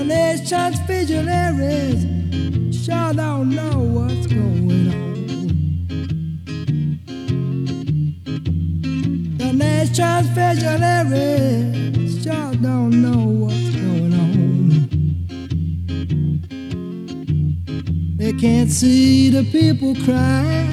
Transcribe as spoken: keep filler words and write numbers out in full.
The nation's vigilantes sure don't know what's going on. The nation's vigilantes sure don't know what's going on. They can't see the people cry.